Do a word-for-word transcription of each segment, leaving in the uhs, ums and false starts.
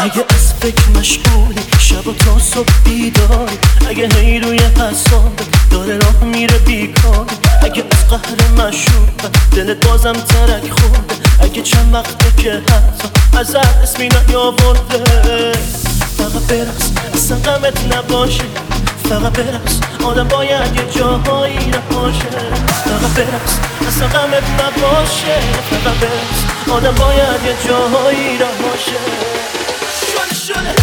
اگه از فکر مشغولی شب و تا صبح بیداری، اگه هی روی حسابت داره راه میره بیکاری، اگه از قهر مشروبت دلت بازم ترک خورده، اگه چند وقته که حتی ازت اسمی نیاورده، فقط برقص اصلا غمت نباشه، فقط برقص آدم باید یه جاهایی نباشه، فقط برقص اصلا غمت نباشه، فقط برقص آدم باید یه جاهایی نباشه. شده شده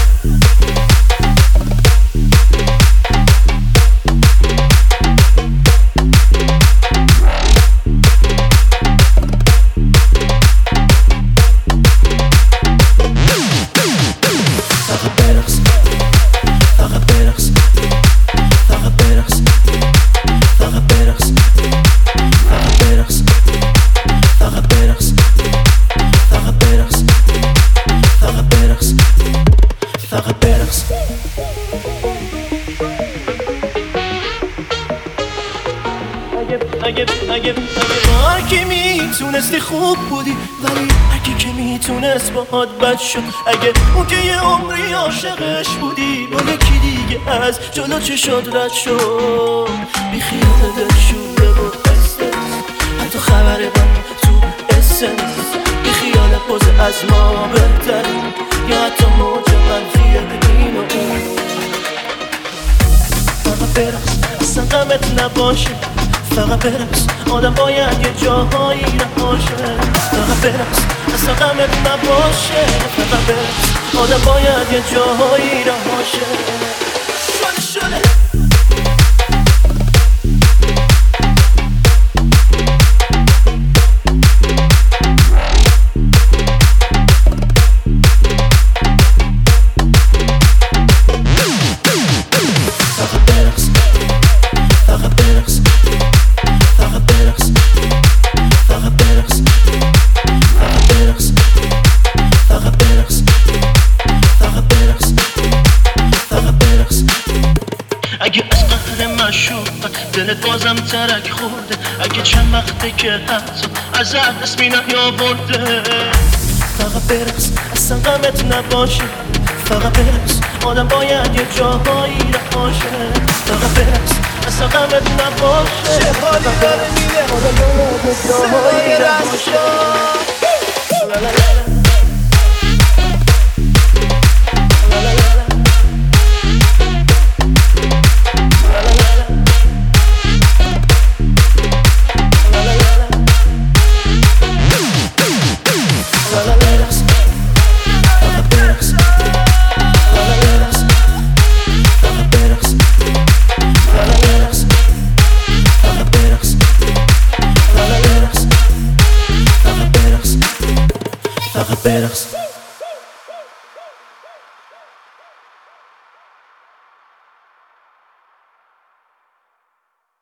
فقط برقص. اگه اگه اگه با هر کی میتونستی خوب بودی، ولی هر کی که میتونست باهات بد شد، اگه اون که یه عمری عاشقش بودی با یکی دیگه از جلو چشات رد شد، بی خیال دل شده و استرس، حتی خبر من تو اسنس، بی خیال باز از ما بهتر، یا حتی موج منفی این و اون. فقط برقص اصلا غمت نباشه، فقط برقص آدم باید یه جاهایی نباشه، فقط برقص اصلا غمت نباشه، فقط برقص آدم باید یه جاهایی نباشه. شده شده اگه از قهر مشروبت دلت بازم ترک خورده، اگه چند وقته که حتی ازت اسمی نیاورده، فقط برقص اصلا غمت نباشه، فقط برقص آدم باید یه جاهایی نباشه، فقط برقص اصلا غمت نباشه، چه حالی داره میده آدم باید یه جاهایی نباشه. Faqat beraqs